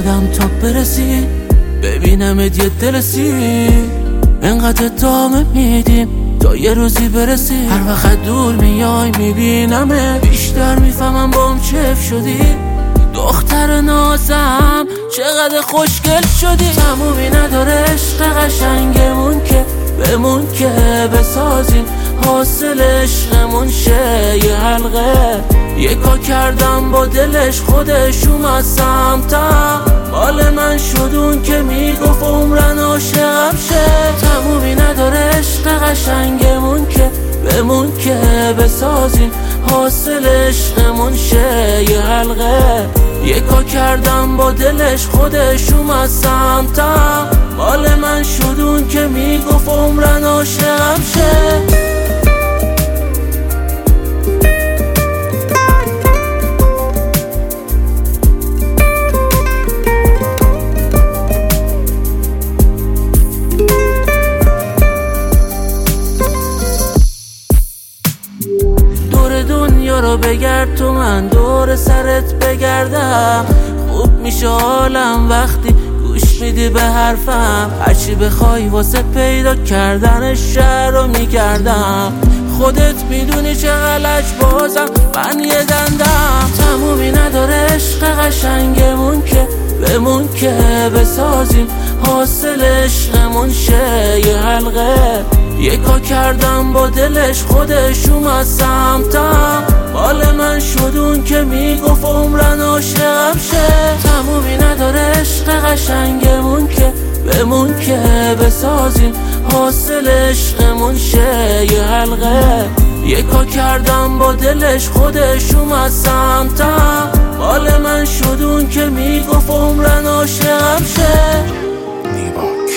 شدم تا برسی ببینمت یه دلسی، انقدر ادامه میدیم تا یه روزی برسی. هر وقت دور میای میبینمه بیشتر میفهمم بام چف شدی. دختر نازم چقدر خوشگل شدی. تمومی نداره عشق قشنگمون که بمون که بسازیم حاصل عشقمون شه یه حلقه. یکا کردم با دلش خودش اومد سمتم، مال من شدون که میگفت عمرن عاشقم شه. تمومی نداره عشق قشنگمون که بمون که بسازیم حاصل عشقمون شه یه حلقه. یکا کردم با دلش خودش اومد سمتم، مال من شدون که میگفت عمرن عاشقم شه. دور دنیا رو بگرد تو من دور سرت بگردم. خوب میشه حالم وقتی گوش میدی به حرفم. هرچی بخوای واسه پیدا کردن شهر رو میگردم. خودت میدونی چقدر بازم من یه دندم. تمومی نداره عشق قشنگمون که بمون که بسازیم حاصل عشقمون شه یه حلقه. یکا کردم با دلش خودش اومد سمتم، مال من شدون که میگفت عمرن عاشقم شه. تمومی نداره عشق قشنگمون که بمون که بسازیم حاصل عشقمون شه یه حلقه. یکا کردم با دلش خودش اومد سمتم، مال من شدون که میگفت عمرن عاشقم شه.